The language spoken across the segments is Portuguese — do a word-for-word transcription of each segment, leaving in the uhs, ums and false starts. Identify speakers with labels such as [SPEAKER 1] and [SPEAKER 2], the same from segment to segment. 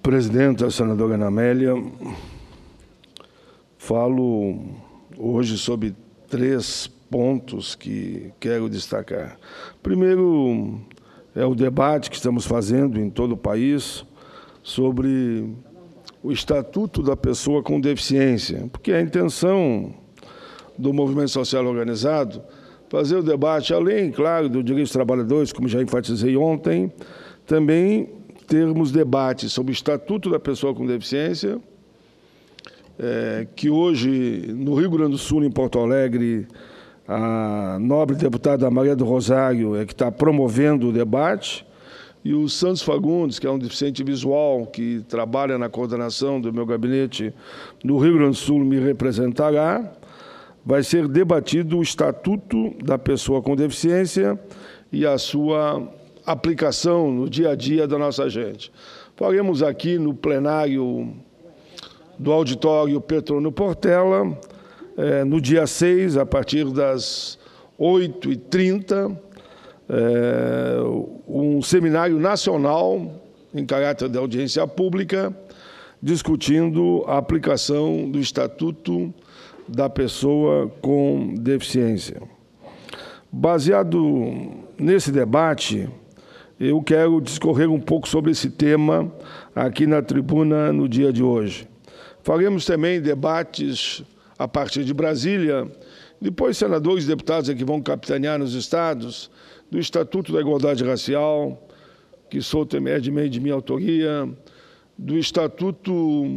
[SPEAKER 1] Presidenta, senadora Ana Amélia, falo hoje sobre três pontos que quero destacar. Primeiro, é o debate que estamos fazendo em todo o país sobre o Estatuto da Pessoa com Deficiência, porque a intenção do movimento social organizado fazer o debate, além, claro, do direito dos trabalhadores, como já enfatizei ontem, também termos debates sobre o Estatuto da Pessoa com Deficiência, é, que hoje, no Rio Grande do Sul, em Porto Alegre, a nobre deputada Maria do Rosário é que está promovendo o debate, e o Santos Fagundes, que é um deficiente visual, que trabalha na coordenação do meu gabinete no Rio Grande do Sul, me representará. Vai ser debatido o Estatuto da Pessoa com Deficiência e a sua aplicação no dia a dia da nossa gente. Faremos aqui no plenário do auditório Petrônio Portela, eh, no dia seis, a partir das oito e trinta, eh, um seminário nacional em caráter de audiência pública, discutindo a aplicação do Estatuto da Pessoa com Deficiência. Baseado nesse debate, eu quero discorrer um pouco sobre esse tema aqui na tribuna no dia de hoje. Faremos também debates a partir de Brasília, depois senadores e deputados que vão capitanear nos estados, do Estatuto da Igualdade Racial, que sou também de meio de minha autoria, do Estatuto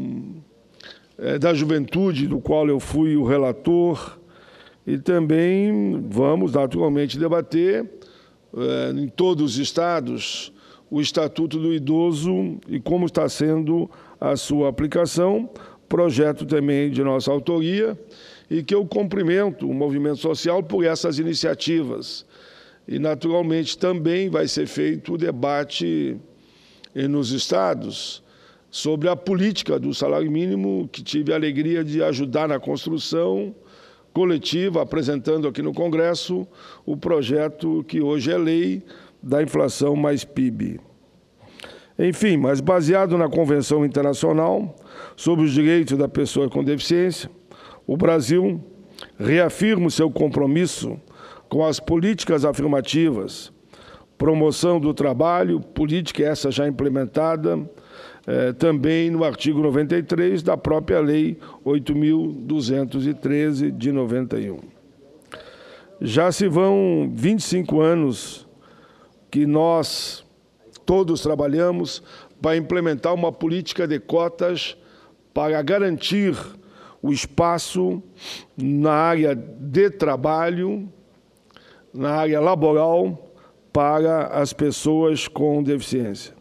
[SPEAKER 1] da Juventude, do qual eu fui o relator, e também vamos, naturalmente, debater eh, em todos os estados o Estatuto do Idoso e como está sendo a sua aplicação, projeto também de nossa autoria, e que eu cumprimento o movimento social por essas iniciativas. E, naturalmente, também vai ser feito o debate nos estados sobre a política do salário mínimo, que tive a alegria de ajudar na construção coletiva, apresentando aqui no Congresso o projeto que hoje é lei da inflação mais P I B. Enfim, mas baseado na Convenção Internacional sobre os Direitos da Pessoa com Deficiência, o Brasil reafirma o seu compromisso com as políticas afirmativas, promoção do trabalho, política essa já implementada, Eh, também no artigo noventa e três da própria Lei oito mil duzentos e treze, de noventa e um. Já se vão vinte e cinco anos que nós todos trabalhamos para implementar uma política de cotas para garantir o espaço na área de trabalho, na área laboral, para as pessoas com deficiência.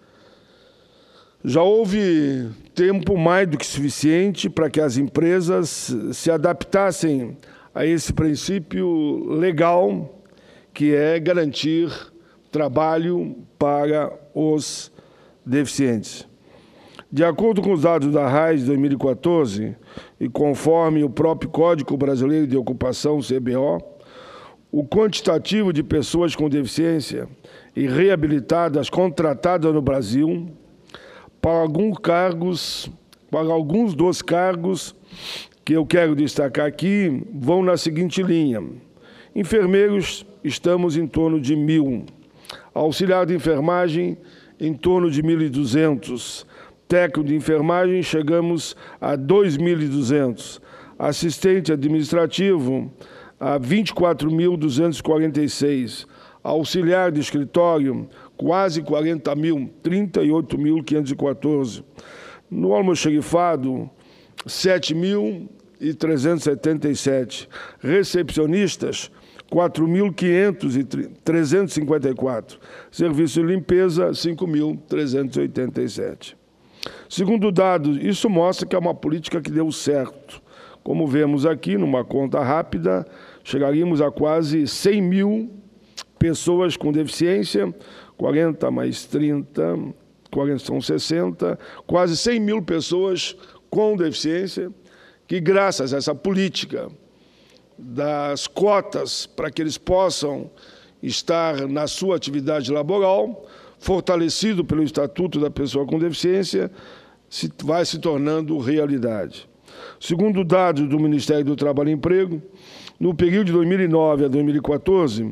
[SPEAKER 1] Já houve tempo mais do que suficiente para que as empresas se adaptassem a esse princípio legal, que é garantir trabalho para os deficientes. De acordo com os dados da R A I de dois mil e quatorze, e conforme o próprio Código Brasileiro de Ocupação, C B O, o quantitativo de pessoas com deficiência e reabilitadas contratadas no Brasil, para alguns cargos, para alguns dos cargos que eu quero destacar aqui, vão na seguinte linha. Enfermeiros, estamos em torno de mil. Auxiliar de enfermagem, em torno de mil e duzentos. Técnico de enfermagem, chegamos a dois mil e duzentos. Assistente administrativo, a vinte e quatro mil duzentos e quarenta e seis. Auxiliar de escritório, quase quarenta mil, trinta e oito mil quinhentos e quatorze. No almoxerifado, sete mil trezentos e setenta e sete. Recepcionistas, quatro mil trezentos e cinquenta e quatro. Serviço de limpeza, cinco mil trezentos e oitenta e sete. Segundo dados, isso mostra que é uma política que deu certo. Como vemos aqui, numa conta rápida, chegaríamos a quase cem mil pessoas com deficiência, quarenta mais trinta, quarenta são sessenta, quase cem mil pessoas com deficiência, que graças a essa política das cotas para que eles possam estar na sua atividade laboral, fortalecido pelo Estatuto da Pessoa com Deficiência, se, vai se tornando realidade. Segundo dados do Ministério do Trabalho e Emprego, no período de dois mil e nove a dois mil e quatorze,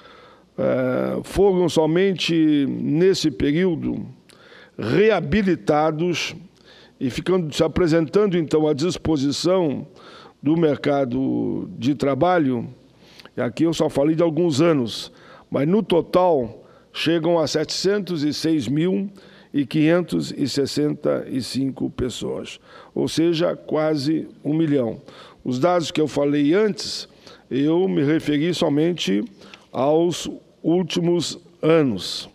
[SPEAKER 1] eh, foram somente nesse período reabilitados e ficando, se apresentando, então, à disposição do mercado de trabalho, e aqui eu só falei de alguns anos, mas no total chegam a setecentos e seis mil quinhentas e sessenta e cinco pessoas, ou seja, quase um milhão. Os dados que eu falei antes, eu me referi somente aos últimos anos.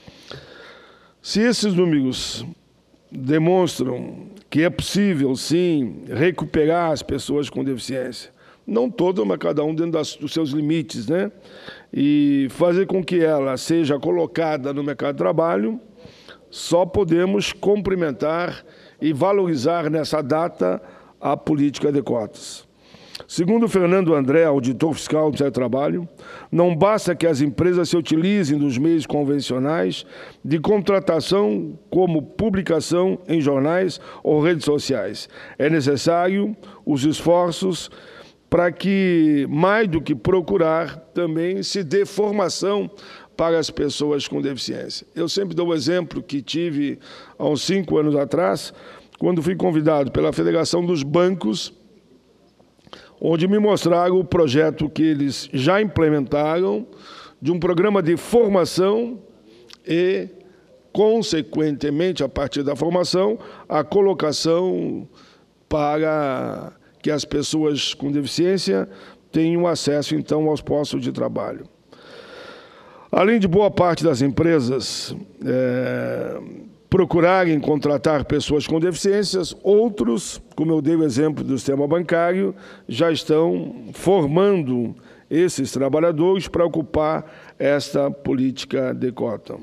[SPEAKER 1] Se esses números demonstram que é possível, sim, recuperar as pessoas com deficiência, não todas, mas cada um dentro das, dos seus limites, né? E fazer com que ela seja colocada no mercado de trabalho, só podemos cumprimentar e valorizar nessa data a política de cotas. Segundo Fernando André, auditor fiscal do Ministério do Trabalho, não basta que as empresas se utilizem dos meios convencionais de contratação como publicação em jornais ou redes sociais. É necessário os esforços para que, mais do que procurar, também se dê formação para as pessoas com deficiência. Eu sempre dou o exemplo que tive há uns cinco anos atrás, quando fui convidado pela Federação dos Bancos, onde me mostraram o projeto que eles já implementaram de um programa de formação e, consequentemente, a partir da formação, a colocação para que as pessoas com deficiência tenham acesso, então, aos postos de trabalho. Além de boa parte das empresas é, procurarem contratar pessoas com deficiências, outros, como eu dei o exemplo do sistema bancário, já estão formando esses trabalhadores para ocupar esta política de cota.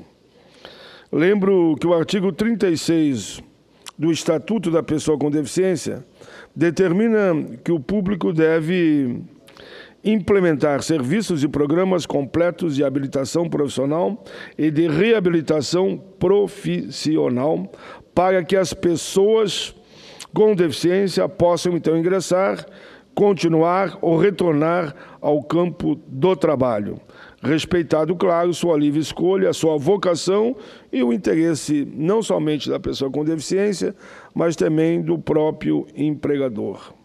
[SPEAKER 1] Lembro que o artigo trinta e seis do Estatuto da Pessoa com Deficiência determina que o público deve implementar serviços e programas completos de habilitação profissional e de reabilitação profissional para que as pessoas com deficiência possam, então, ingressar, continuar ou retornar ao campo do trabalho, respeitado, claro, sua livre escolha, sua vocação e o interesse não somente da pessoa com deficiência, mas também do próprio empregador.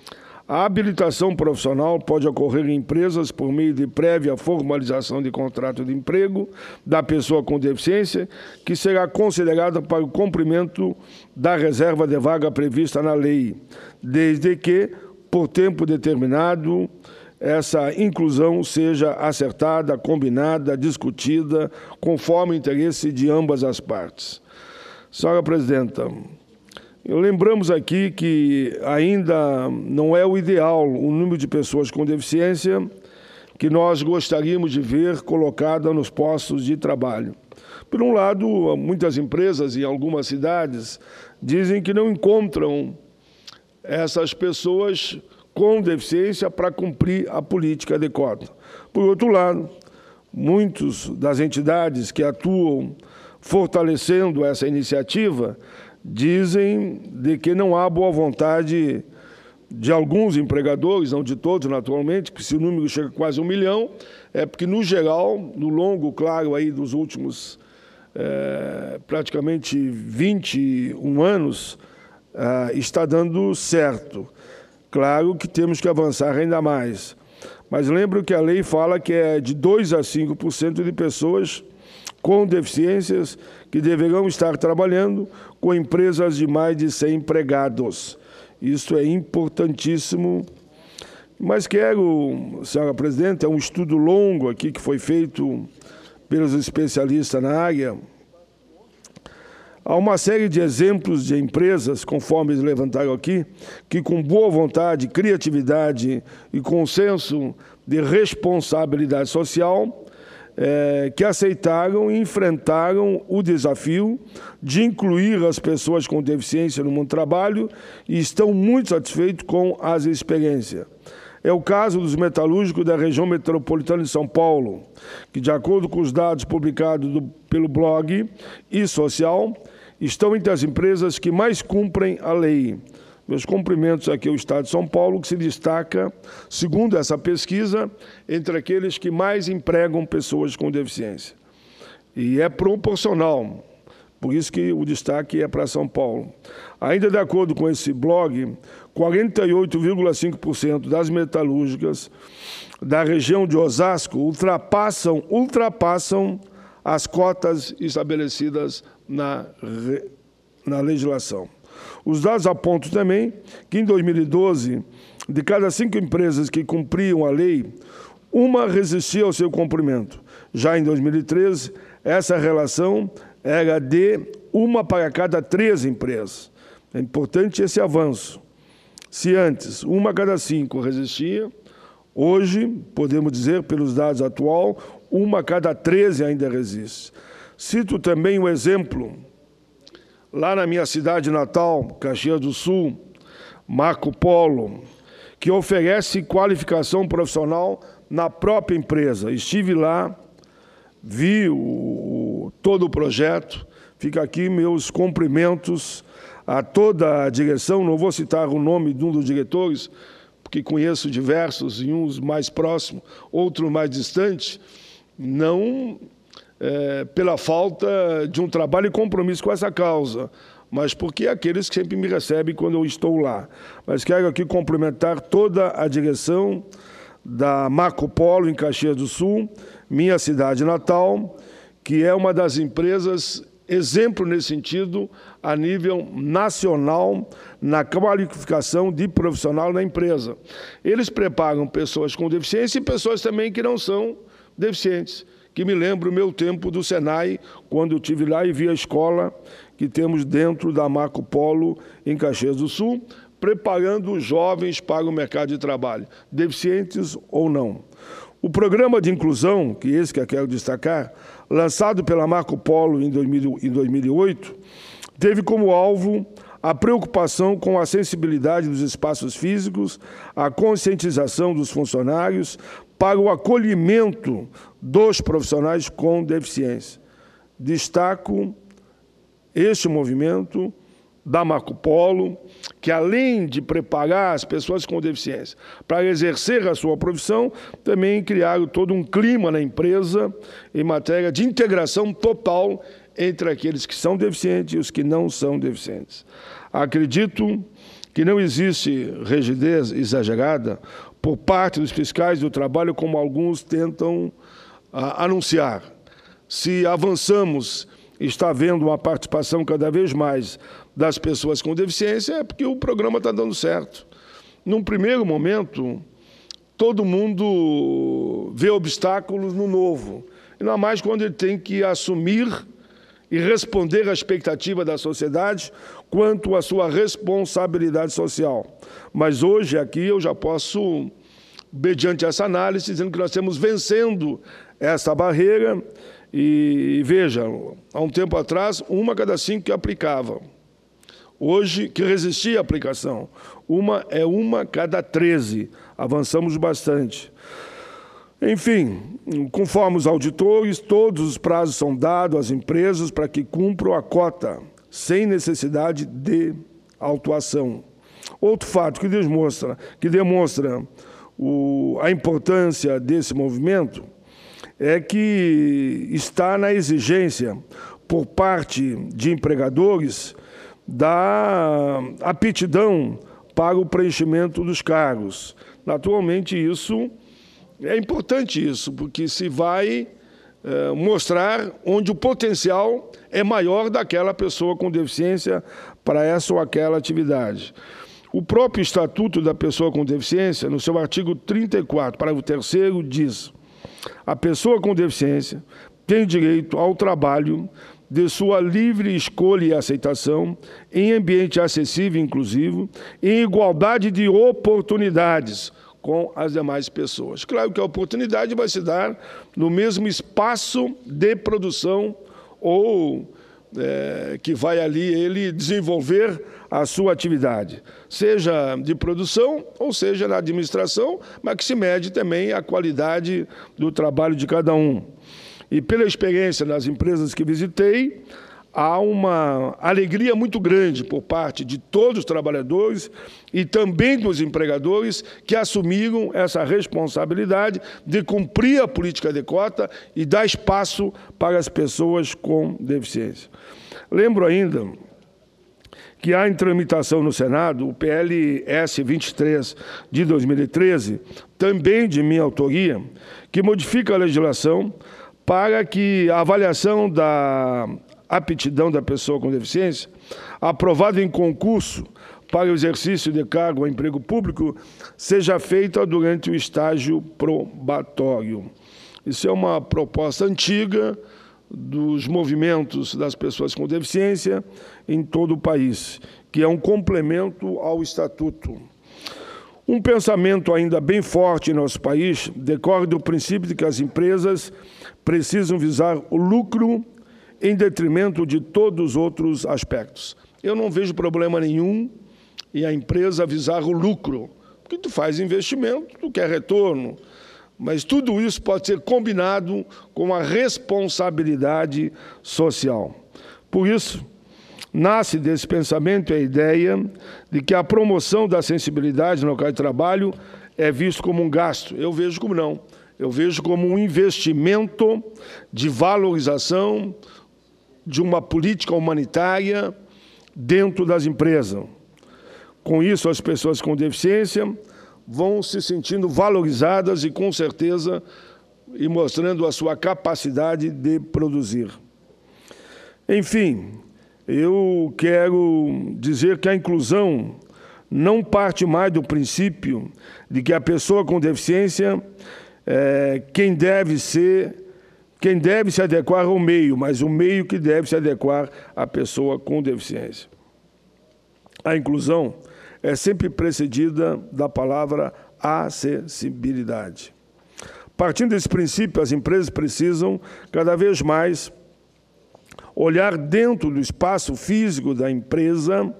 [SPEAKER 1] A habilitação profissional pode ocorrer em empresas por meio de prévia formalização de contrato de emprego da pessoa com deficiência, que será considerada para o cumprimento da reserva de vaga prevista na lei, desde que, por tempo determinado, essa inclusão seja acertada, combinada, discutida, conforme o interesse de ambas as partes. Senhora Presidenta, lembramos aqui que ainda não é o ideal o número de pessoas com deficiência que nós gostaríamos de ver colocada nos postos de trabalho. Por um lado, muitas empresas em algumas cidades dizem que não encontram essas pessoas com deficiência para cumprir a política de cota. Por outro lado, muitas das entidades que atuam fortalecendo essa iniciativa dizem de que não há boa vontade de alguns empregadores, não de todos, naturalmente, que se o número chega a quase um milhão, é porque, no geral, no longo, claro, aí dos últimos é, praticamente vinte e um anos, é, está dando certo. Claro que temos que avançar ainda mais. Mas lembro que a lei fala que é de dois a cinco por cento de pessoas com deficiências que deverão estar trabalhando com empresas de mais de cem empregados. Isso é importantíssimo. Mas quero, senhora Presidente, é um estudo longo aqui que foi feito pelos especialistas na área. Há uma série de exemplos de empresas, conforme eles levantaram aqui, que com boa vontade, criatividade e consenso de responsabilidade social, É, que aceitaram e enfrentaram o desafio de incluir as pessoas com deficiência no mundo do trabalho e estão muito satisfeitos com as experiências. É o caso dos metalúrgicos da região metropolitana de São Paulo, que, de acordo com os dados publicados do, pelo blog e-Social, estão entre as empresas que mais cumprem a lei. Meus cumprimentos aqui ao Estado de São Paulo, que se destaca, segundo essa pesquisa, entre aqueles que mais empregam pessoas com deficiência. E é proporcional, por isso que o destaque é para São Paulo. Ainda de acordo com esse blog, quarenta e oito vírgula cinco por cento das metalúrgicas da região de Osasco ultrapassam, ultrapassam as cotas estabelecidas na, na legislação. Os dados apontam também que, em dois mil e doze, de cada cinco empresas que cumpriam a lei, uma resistia ao seu cumprimento. Já em dois mil e treze, essa relação era de uma para cada três empresas. É importante esse avanço. Se antes uma a cada cinco resistia, hoje, podemos dizer, pelos dados atuais, uma a cada treze ainda resiste. Cito também o exemplo, lá na minha cidade natal, Caxias do Sul, Marco Polo, que oferece qualificação profissional na própria empresa. Estive lá, vi o, todo o projeto, fica aqui meus cumprimentos a toda a direção, não vou citar o nome de um dos diretores, porque conheço diversos, e uns mais próximos, outros mais distantes, não é, pela falta de um trabalho e compromisso com essa causa, mas porque é aqueles que sempre me recebem quando eu estou lá. Mas quero aqui cumprimentar toda a direção da Marco Polo, em Caxias do Sul, minha cidade natal, que é uma das empresas exemplo nesse sentido a nível nacional na qualificação de profissional na empresa. Eles preparam pessoas com deficiência e pessoas também que não são deficientes, que me lembro o meu tempo do Senai, quando eu estive lá e vi a escola que temos dentro da Marco Polo, em Caxias do Sul, preparando os jovens para o mercado de trabalho, deficientes ou não. O programa de inclusão, que esse que eu quero destacar, lançado pela Marco Polo em dois mil e oito, teve como alvo a preocupação com a acessibilidade dos espaços físicos, a conscientização dos funcionários para o acolhimento dos profissionais com deficiência. Destaco este movimento da Marco Polo, que além de preparar as pessoas com deficiência para exercer a sua profissão, também criaram todo um clima na empresa em matéria de integração total entre aqueles que são deficientes e os que não são deficientes. Acredito que não existe rigidez exagerada por parte dos fiscais do trabalho, como alguns tentam ah, anunciar. Se avançamos, está havendo uma participação cada vez mais das pessoas com deficiência, é porque o programa está dando certo. Num primeiro momento, todo mundo vê obstáculos no novo, ainda mais quando ele tem que assumir e responder à expectativa da sociedade quanto à sua responsabilidade social. Mas hoje, aqui, eu já posso, mediante essa análise, dizendo que nós estamos vencendo essa barreira. E, veja, há um tempo atrás, uma a cada cinco que aplicava. Hoje, que resistia à aplicação. Uma é uma a cada treze. Avançamos bastante. Enfim, conforme os auditores, todos os prazos são dados às empresas para que cumpram a cota, sem necessidade de autuação. Outro fato que demonstra, que demonstra o, a importância desse movimento é que está na exigência, por parte de empregadores, da aptidão para o preenchimento dos cargos. Naturalmente, isso é importante, isso, porque se vai é, mostrar onde o potencial é maior daquela pessoa com deficiência para essa ou aquela atividade. O próprio Estatuto da Pessoa com Deficiência, no seu artigo trinta e quatro, parágrafo terceiro, diz: a pessoa com deficiência tem direito ao trabalho de sua livre escolha e aceitação, em ambiente acessível e inclusivo, em igualdade de oportunidades com as demais pessoas. Claro que a oportunidade vai se dar no mesmo espaço de produção ou é, que vai ali ele desenvolver a sua atividade, seja de produção ou seja na administração, mas que se mede também a qualidade do trabalho de cada um. E pela experiência nas empresas que visitei, há uma alegria muito grande por parte de todos os trabalhadores e também dos empregadores que assumiram essa responsabilidade de cumprir a política de cota e dar espaço para as pessoas com deficiência. Lembro ainda que há em tramitação no Senado o P L S vinte e três de dois mil e treze, também de minha autoria, que modifica a legislação para que a avaliação da aptidão da pessoa com deficiência, aprovada em concurso para o exercício de cargo ou emprego público, seja feita durante o estágio probatório. Isso é uma proposta antiga dos movimentos das pessoas com deficiência em todo o país, que é um complemento ao Estatuto. Um pensamento ainda bem forte em nosso país decorre do princípio de que as empresas precisam visar o lucro em detrimento de todos os outros aspectos. Eu não vejo problema nenhum em a empresa visar o lucro, porque tu faz investimento, tu quer retorno, mas tudo isso pode ser combinado com a responsabilidade social. Por isso, nasce desse pensamento a ideia de que a promoção da sensibilidade no local de trabalho é visto como um gasto. Eu vejo como não. Eu vejo como um investimento de valorização de uma política humanitária dentro das empresas. Com isso, as pessoas com deficiência vão se sentindo valorizadas e, com certeza, e mostrando a sua capacidade de produzir. Enfim, eu quero dizer que a inclusão não parte mais do princípio de que a pessoa com deficiência é quem deve ser Quem deve se adequar ao meio, mas o meio que deve se adequar à pessoa com deficiência. A inclusão é sempre precedida da palavra acessibilidade. Partindo desse princípio, as empresas precisam, cada vez mais, olhar dentro do espaço físico da empresa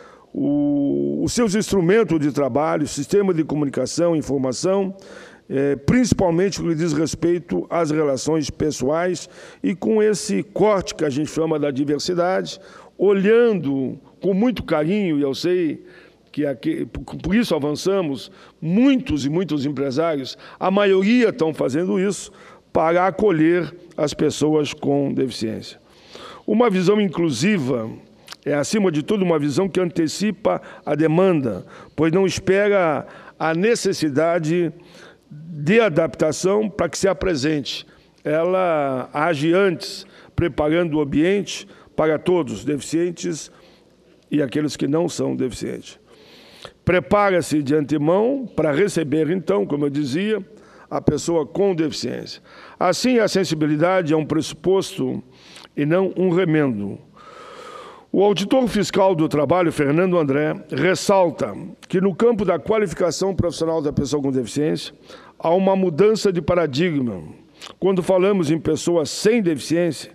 [SPEAKER 1] o, os seus instrumentos de trabalho, sistema de comunicação e informação, É, principalmente no que diz respeito às relações pessoais e com esse corte que a gente chama da diversidade, olhando com muito carinho, e eu sei que aqui, por isso avançamos, muitos e muitos empresários, a maioria estão fazendo isso para acolher as pessoas com deficiência. Uma visão inclusiva é, acima de tudo, uma visão que antecipa a demanda, pois não espera a necessidade de adaptação para que se apresente. Ela age antes, preparando o ambiente para todos, deficientes e aqueles que não são deficientes. Prepara-se de antemão para receber, então, como eu dizia, a pessoa com deficiência. Assim, a sensibilidade é um pressuposto e não um remendo. O auditor fiscal do trabalho, Fernando André, ressalta que no campo da qualificação profissional da pessoa com deficiência, há uma mudança de paradigma. Quando falamos em pessoas sem deficiência,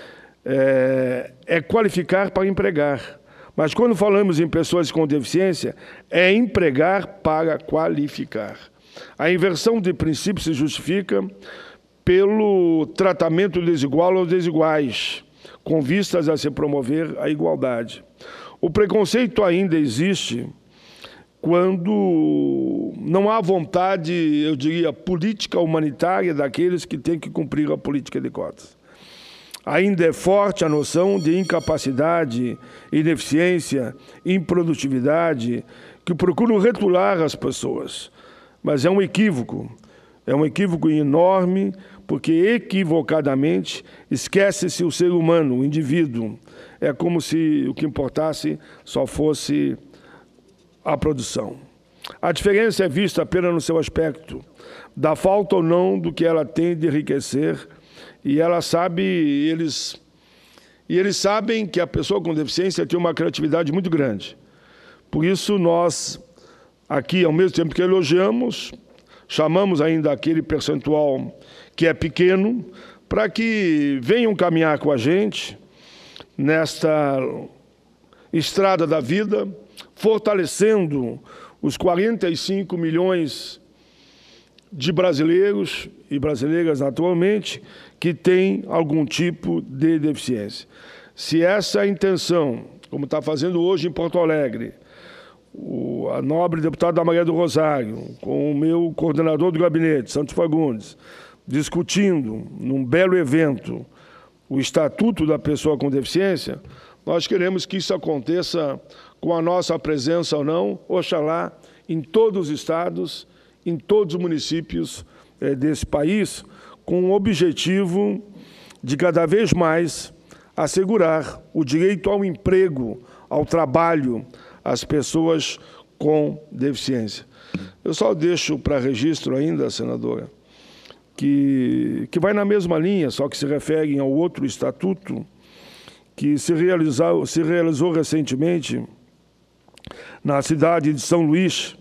[SPEAKER 1] é, é qualificar para empregar. Mas quando falamos em pessoas com deficiência, é empregar para qualificar. A inversão de princípio se justifica pelo tratamento desigual aos desiguais, com vistas a se promover a igualdade. O preconceito ainda existe quando não há vontade, eu diria, política humanitária daqueles que têm que cumprir a política de cotas. Ainda é forte a noção de incapacidade, ineficiência, improdutividade, que procuram rotular as pessoas. Mas é um equívoco, é um equívoco enorme, porque equivocadamente esquece-se o ser humano, o indivíduo. É como se o que importasse só fosse a produção. A diferença é vista apenas no seu aspecto, da falta ou não do que ela tem de enriquecer, e ela sabe, eles, e eles sabem que a pessoa com deficiência tem uma criatividade muito grande. Por isso nós, aqui, ao mesmo tempo que elogiamos, chamamos ainda aquele percentual que é pequeno, para que venham caminhar com a gente nesta estrada da vida, fortalecendo os quarenta e cinco milhões de brasileiros e brasileiras atualmente que têm algum tipo de deficiência. Se essa é a intenção, como está fazendo hoje em Porto Alegre, o, a nobre deputada Maria do Rosário, com o meu coordenador do gabinete, Santos Fagundes, discutindo num belo evento o Estatuto da Pessoa com Deficiência, nós queremos que isso aconteça com a nossa presença ou não, oxalá, em todos os estados, em todos os municípios eh, desse país, com o objetivo de cada vez mais assegurar o direito ao emprego, ao trabalho, às pessoas com deficiência. Eu só deixo para registro ainda, senadora, que, que vai na mesma linha, só que se refere ao outro estatuto, que se realizou, se realizou recentemente na cidade de São Luís,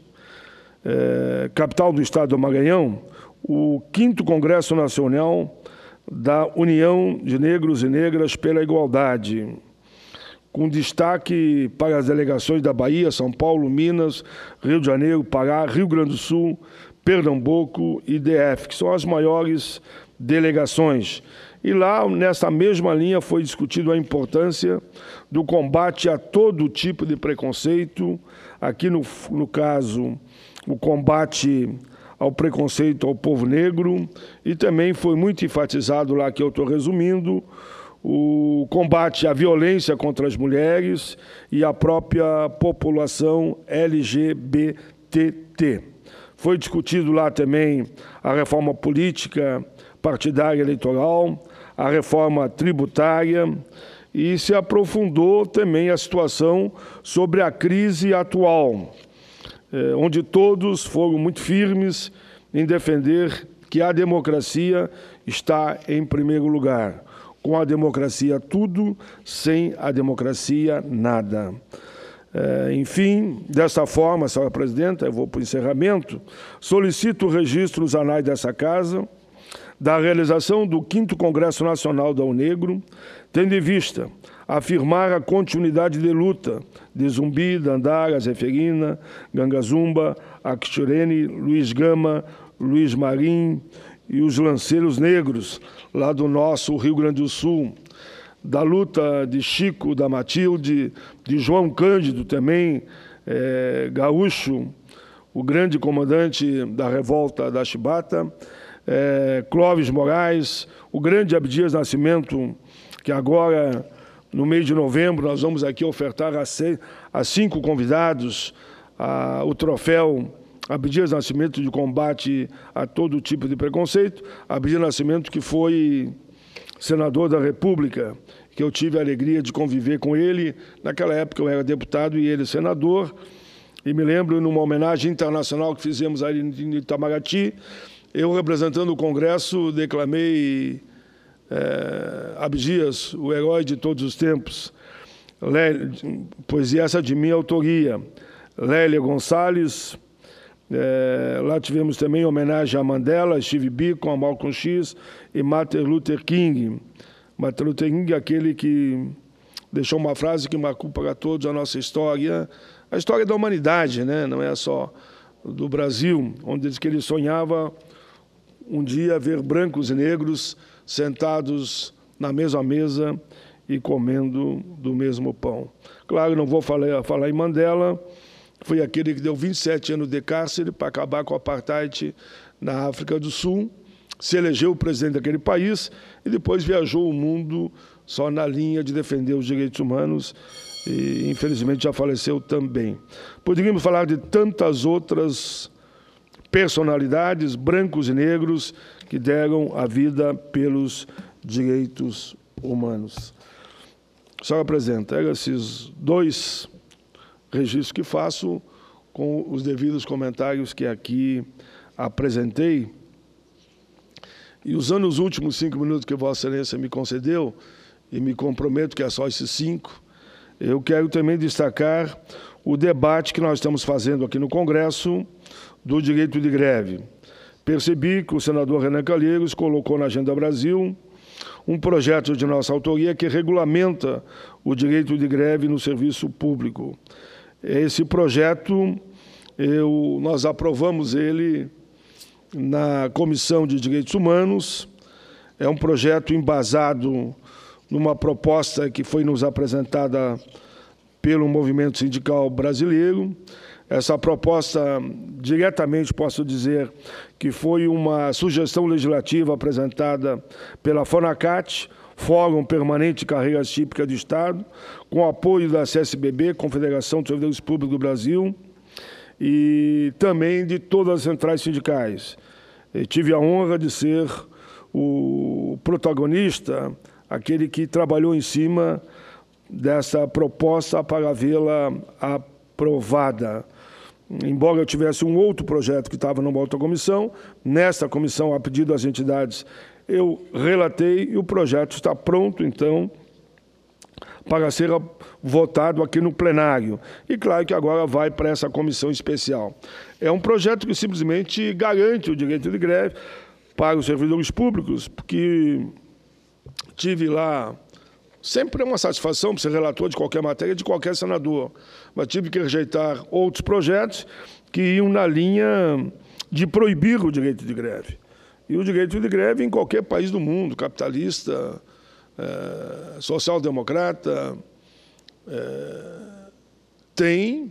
[SPEAKER 1] eh, capital do estado do Maranhão, o quinto Congresso Nacional da União de Negros e Negras pela Igualdade, com destaque para as delegações da Bahia, São Paulo, Minas, Rio de Janeiro, Pará, Rio Grande do Sul, Pernambuco e D F, que são as maiores delegações. E lá, nessa mesma linha, foi discutido a importância do combate a todo tipo de preconceito, aqui no, no caso, o combate ao preconceito ao povo negro, e também foi muito enfatizado lá, que eu estou resumindo, o combate à violência contra as mulheres e a própria população L G B T T. Foi discutido lá também a reforma política partidária eleitoral, a reforma tributária, e se aprofundou também a situação sobre a crise atual, onde todos foram muito firmes em defender que a democracia está em primeiro lugar. Com a democracia tudo, sem a democracia nada. É, enfim, dessa forma, senhora presidenta, eu vou para o encerramento, solicito o registro nos anais dessa casa da realização do quinto Congresso Nacional da UNEGRO, tendo em vista afirmar a continuidade de luta de Zumbi, Dandara, Zeferina, Gangazumba, Axirene, Luiz Gama, Luiz Marim e os lanceiros negros lá do nosso Rio Grande do Sul, da luta de Chico, da Matilde, de João Cândido também, é, gaúcho, o grande comandante da revolta da Chibata, é, Clóvis Moraes, o grande Abdias Nascimento, que agora, no mês de novembro, nós vamos aqui ofertar a, seis, a cinco convidados a, o troféu Abdias Nascimento de combate a todo tipo de preconceito. Abdias Nascimento, que foi senador da República, que eu tive a alegria de conviver com ele. Naquela época eu era deputado e ele senador. E me lembro, numa homenagem internacional que fizemos ali em Itamaraty, eu, representando o Congresso, declamei é, Abdias, o herói de todos os tempos. Lé, poesia essa de minha autoria. Lélia Gonçalves. É, lá tivemos também homenagem a Mandela, Steve Biko, a Malcolm X e Martin Luther King. Martin Luther King, aquele que deixou uma frase que marcou para todos a nossa história, a história da humanidade, né? Não é só do Brasil, onde diz que ele sonhava um dia ver brancos e negros sentados na mesma mesa e comendo do mesmo pão. Claro, não vou falar, falar em Mandela, foi aquele que deu vinte e sete anos de cárcere para acabar com o apartheid na África do Sul, se elegeu o presidente daquele país e depois viajou o mundo só na linha de defender os direitos humanos e, infelizmente, já faleceu também. Poderíamos falar de tantas outras personalidades, brancos e negros, que deram a vida pelos direitos humanos. Senhora Presidenta, eram esses dois registros que faço com os devidos comentários que aqui apresentei. E usando os últimos cinco minutos que Vossa Excelência me concedeu, e me comprometo que é só esses cinco, eu quero também destacar o debate que nós estamos fazendo aqui no Congresso do direito de greve. Percebi que o senador Renan Calheiros colocou na Agenda Brasil um projeto de nossa autoria que regulamenta o direito de greve no serviço público. Esse projeto, eu, nós aprovamos ele na Comissão de Direitos Humanos. É um projeto embasado numa proposta que foi nos apresentada pelo Movimento Sindical Brasileiro. Essa proposta, diretamente posso dizer que foi uma sugestão legislativa apresentada pela FONACAT, Fórum Permanente de Carreiras Típicas do Estado, com apoio da C S B B, Confederação dos Servidores Públicos do Brasil, e também de todas as centrais sindicais. Eu tive a honra de ser o protagonista, aquele que trabalhou em cima dessa proposta para vê-la aprovada. Embora eu tivesse um outro projeto que estava numa outra comissão, nesta comissão, a pedido das entidades, eu relatei e o projeto está pronto, então, para ser votado aqui no plenário. E claro que agora vai para essa comissão especial. É um projeto que simplesmente garante o direito de greve para os servidores públicos, porque tive lá, sempre é uma satisfação ser relator de qualquer matéria, de qualquer senador, mas tive que rejeitar outros projetos que iam na linha de proibir o direito de greve. E o direito de greve em qualquer país do mundo, capitalista, é, social-democrata, é, tem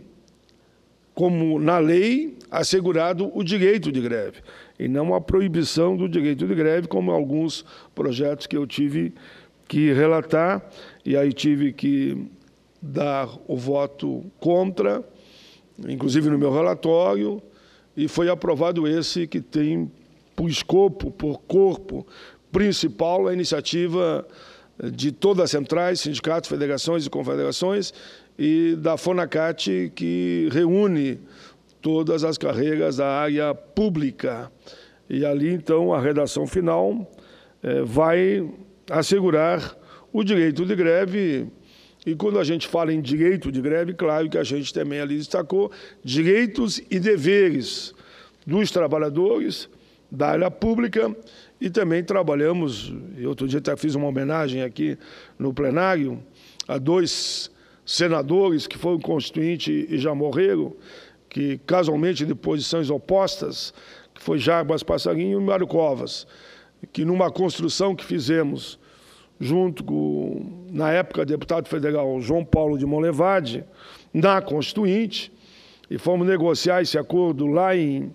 [SPEAKER 1] como, na lei, assegurado o direito de greve, e não a proibição do direito de greve, como alguns projetos que eu tive que relatar, e aí tive que dar o voto contra, inclusive no meu relatório, e foi aprovado esse que tem por escopo, por corpo principal, a iniciativa de todas as centrais, sindicatos, federações e confederações, e da FONACAT, que reúne todas as carreiras da área pública. E ali, então, a redação final eh, vai assegurar o direito de greve. E quando a gente fala em direito de greve, claro que a gente também ali destacou direitos e deveres dos trabalhadores da área pública, e também trabalhamos, e outro dia até fiz uma homenagem aqui no plenário, a dois senadores que foram constituintes e já morreram, que casualmente de posições opostas, que foi Jarbas Passarinho e Mário Covas, que numa construção que fizemos junto com, na época, deputado federal João Paulo de Monlevade, na Constituinte, e fomos negociar esse acordo lá em,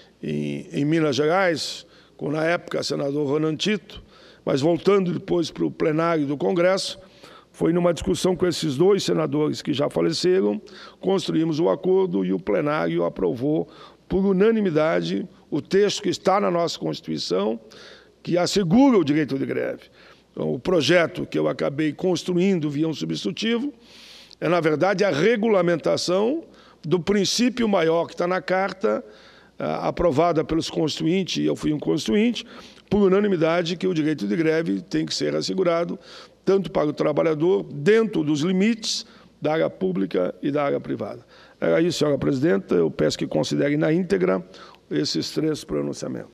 [SPEAKER 1] em, em Minas Gerais, com, na época, o senador Ronan Tito, mas voltando depois para o plenário do Congresso, foi numa discussão com esses dois senadores que já faleceram, construímos o acordo e o plenário aprovou por unanimidade o texto que está na nossa Constituição, que assegura o direito de greve. Então, o projeto que eu acabei construindo via um substitutivo é, na verdade, a regulamentação do princípio maior que está na Carta, aprovada pelos constituintes, e eu fui um constituinte, por unanimidade, que o direito de greve tem que ser assegurado tanto para o trabalhador, dentro dos limites da área pública e da área privada. Era isso, senhora presidenta. Eu peço que considerem na íntegra esses três pronunciamentos.